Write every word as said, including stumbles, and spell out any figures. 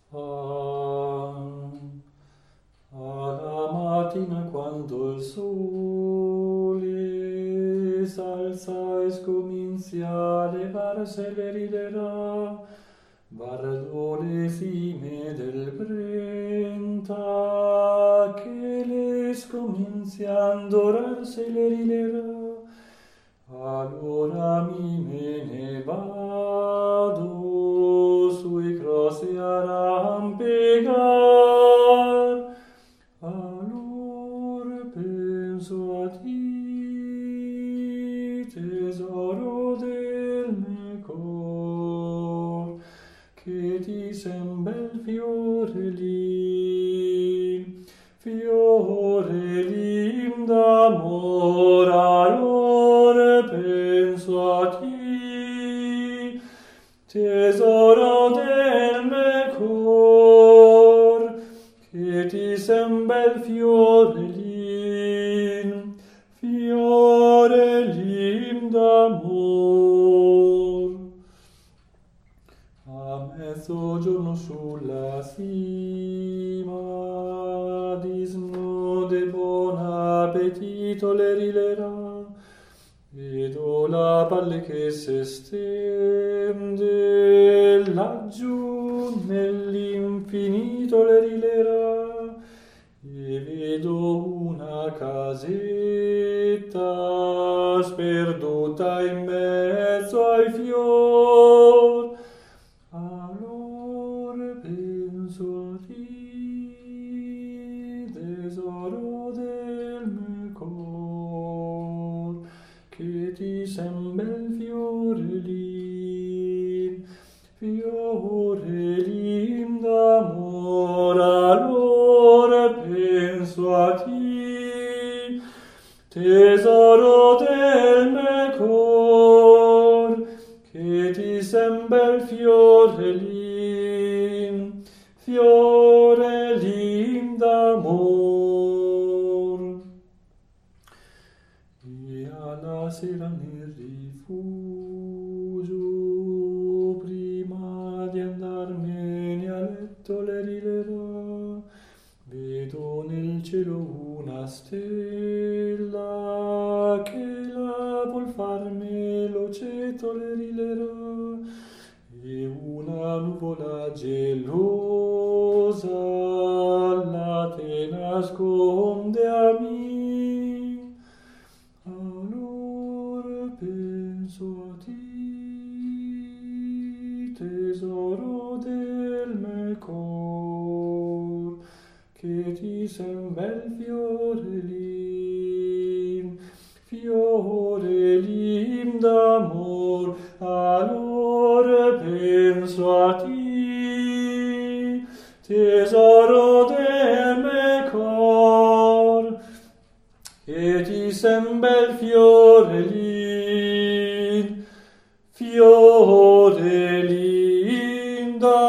Ah, alla mattina quando il sole s'alza e scomincia a levarsi le riderà, guardo le cime del Brenta che le scomincian dorarsi le riderà. Allora mi me ne vado sui crossi arrampicar. Allora penso a ti, tesoro del mio cor, che ti sembra il fiore lì, fiore lì d'amor. Allora penso a ti, tesoro del mio cor, che ti sembra il fiore lì, fiore lì d'amor. A mezzogiorno sulla cima di snode buon appetito le rilerà, vedo la valle che si stende laggiù nell'infinito le rilerà, e vedo una casetta sperduta in mezzo ai fior. Allora penso a ti, tesoro del mio cor, che ti sembra il fiore lì, fiore lì d'amor. Allora penso a ti, tesoro del mio cor, che ti sembra il fiore lì, fiore lì d'amor. E alla sera nel rifugio, prima di andarmene a letto le rilerò, vedo nel cielo una stella che la vuol farmi l'oceto le rilerò, e una nuvola gelosa la te nasconde a me. Allora penso a ti, tesoro del mio cor, che ti sembra il fiore lì, fiore lì d'amor. Allora penso a ti, tesoro del mio cor, che ti sembra il fiore lì, fiore lì d'amor.